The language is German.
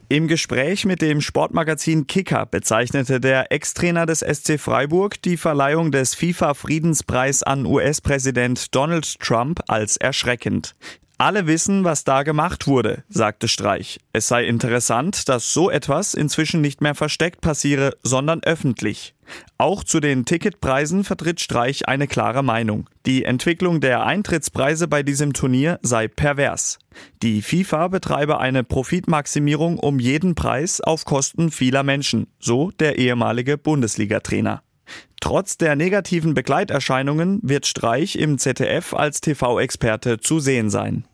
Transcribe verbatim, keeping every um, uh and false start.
Im Gespräch mit dem Sportmagazin Kicker bezeichnete der Ex-Trainer des S C Freiburg die Verleihung des FIFA-Friedenspreis an U S-Präsident Donald Trump als erschreckend. Alle wissen, was da gemacht wurde, sagte Streich. Es sei interessant, dass so etwas inzwischen nicht mehr versteckt passiere, sondern öffentlich. Auch zu den Ticketpreisen vertritt Streich eine klare Meinung. Die Entwicklung der Eintrittspreise bei diesem Turnier sei pervers. Die FIFA betreibe eine Profitmaximierung um jeden Preis auf Kosten vieler Menschen, so der ehemalige Bundesliga-Trainer. Trotz der negativen Begleiterscheinungen wird Streich im Z D F als T V-Experte zu sehen sein.